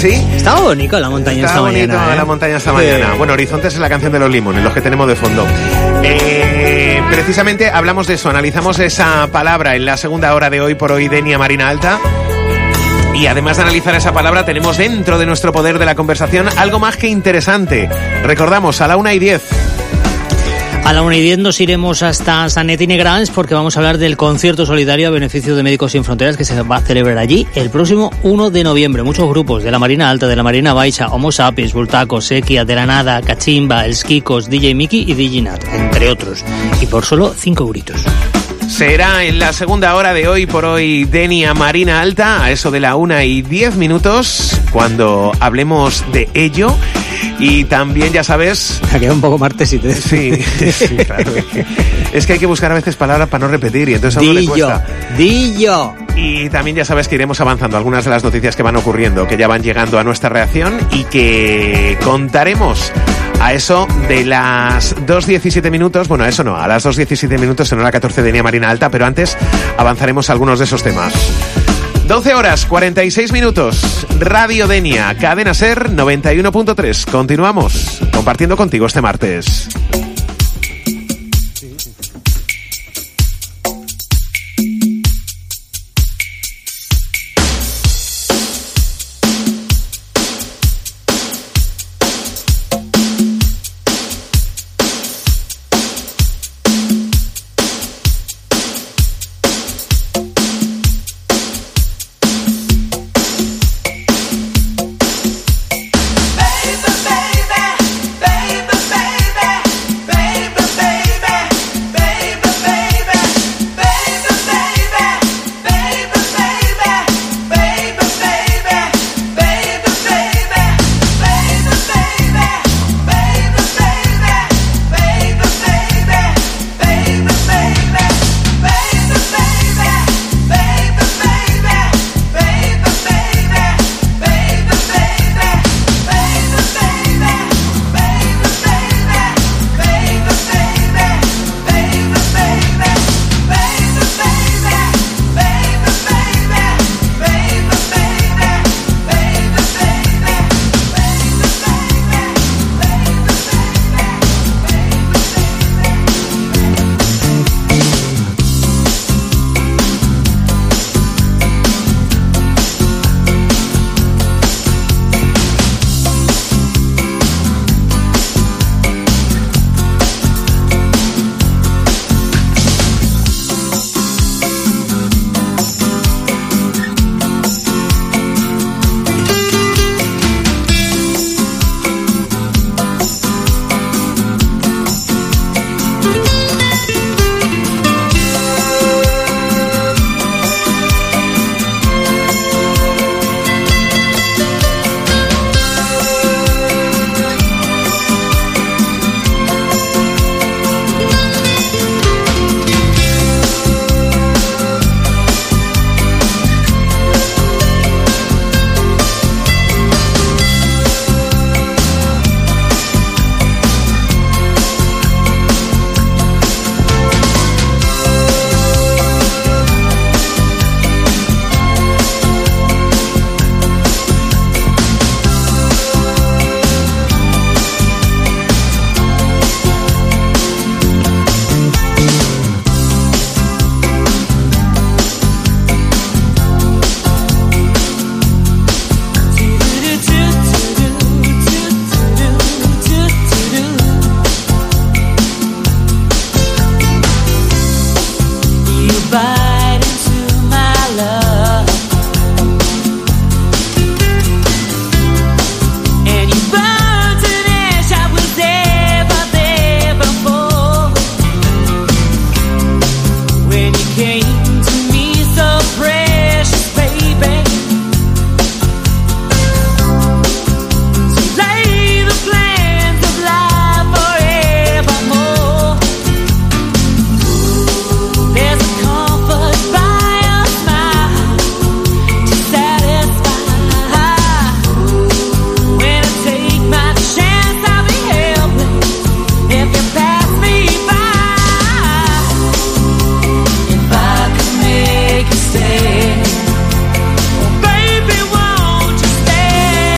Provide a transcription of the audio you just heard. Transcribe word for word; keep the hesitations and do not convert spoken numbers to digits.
¿Sí? Estaba bonito la montaña Está esta bonito mañana. ¿eh? la montaña esta mañana. Sí. Bueno, Horizontes es la canción de los Limones, los que tenemos de fondo. Eh, precisamente hablamos de eso, analizamos esa palabra en la segunda hora de Hoy por Hoy, Denia Marina Alta. Y además de analizar esa palabra, tenemos dentro de nuestro poder de la conversación algo más que interesante. Recordamos, a la una y diez. A la una y diez nos iremos hasta Sanet y Negrals porque vamos a hablar del concierto solidario a beneficio de Médicos Sin Fronteras que se va a celebrar allí el próximo uno de noviembre. Muchos grupos de la Marina Alta, de la Marina Baixa, Homo Sapiens, Bultaco, Sequia, De la Nada, Cachimba, Els Kikos, D J Mickey y D J Nat, entre otros. Y por solo cinco euritos. Será en la segunda hora de Hoy por Hoy, Denia Marina Alta, a eso de la una y diez minutos, cuando hablemos de ello. Y también, ya sabes... Ha quedado un poco martesito. Sí, sí, claro. Es que, es que hay que buscar a veces palabras para no repetir y entonces a uno le cuesta. Dillo. Y también ya sabes que iremos avanzando algunas de las noticias que van ocurriendo, que ya van llegando a nuestra reacción y que contaremos a eso de las dos diecisiete minutos. Bueno, a eso no, a las dos diecisiete minutos en hora catorce de Denia Marina Alta, pero antes avanzaremos algunos de esos temas. doce horas, cuarenta y seis minutos. Radio Denia, Cadena Ser noventa y uno punto tres. Continuamos compartiendo contigo este martes.